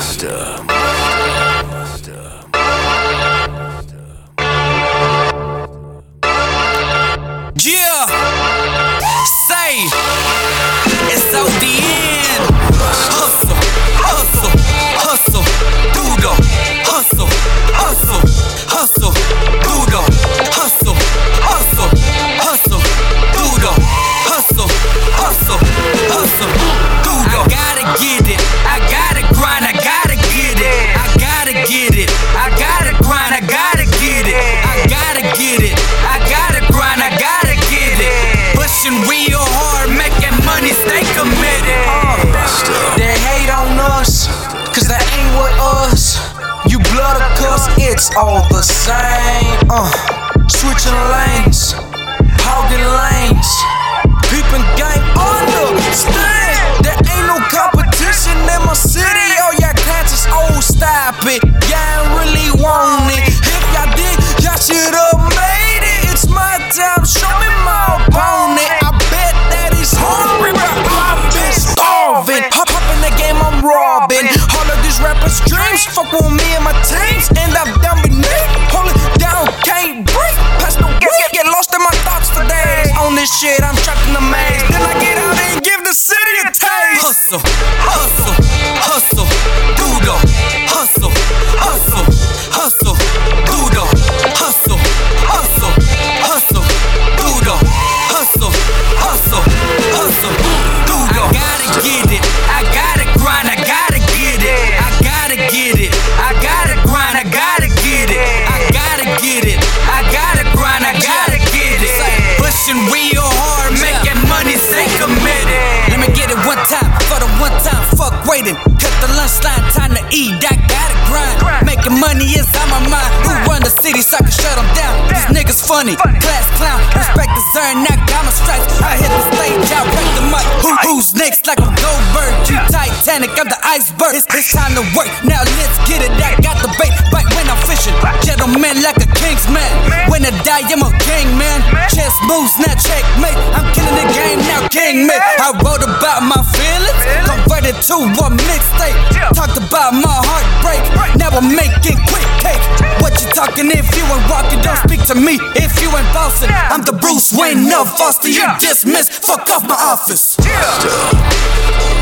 Yeah, say it's ODN. Hustle, hustle, hustle, dudo. Hustle, hustle, hustle, dudo. Hustle, hustle, hustle, dudo. Hustle, hustle, hustle, dudo. I gotta get it, I gotta grind, I gotta get it, I gotta get it, I gotta grind, I gotta get it, I gotta get it, I gotta grind, I gotta get it. Pushing real hard, making money, stay committed. They hate on us, cause that ain't what us. You blood or cuss, it's all the same. Switching lanes, hogging lanes, peeping game, understand. There ain't no competition in my city. All y'all cats is old, stop it. Y'all ain't really want it. If y'all did, y'all should've made it. It's my time, show me my opponent. I bet that he's hungry, but I've been starving. Hop in the game, I'm robbing. All of these rappers' dreams, fuck with me and my teams. End up down beneath, hold it down, can't breathe. Pass the week, get lost in my thoughts for days. On this shit, I'm trapped in the maze. Then I get out and give the city a taste. Hustle, hustle, hustle, dudo. Hustle, hustle, hustle, dudo. Hustle, hustle, hustle, dudo. Hustle, hustle, hustle, dudo. I gotta get it, I gotta grind, I gotta get it, I gotta get it, I gotta grind, I gotta get it, I gotta get it, I gotta grind, I gotta get it. Pushing real hard, making money, stay committed. Let me get it one time, for the one time, fuck waiting. Cut the lunch line, time to eat, I gotta grind. Making money is on my mind. Who run the city so I can shut them down? These niggas funny, class clown. Respect the zone, I got my stripes. I hit the stage, I wreck the mic. Who's next like a Goldberg? You Titanic, I'm the iceberg. It's time to work, now let's get it. I got the bait, right when I'm fishing. Gentleman like a king's man. When I die, I'm a king, man. Chess moves, now checkmate. I'm killing the game, now king, man. I wrote about my feelings, converted to a mixtape. Talked about my heartbreak, now I'm making quick cake. What you talking if you ain't walking? Don't speak to me if you ain't bossing. I'm the Bruce Wayne of Foster, you dismissed. Fuck off my office.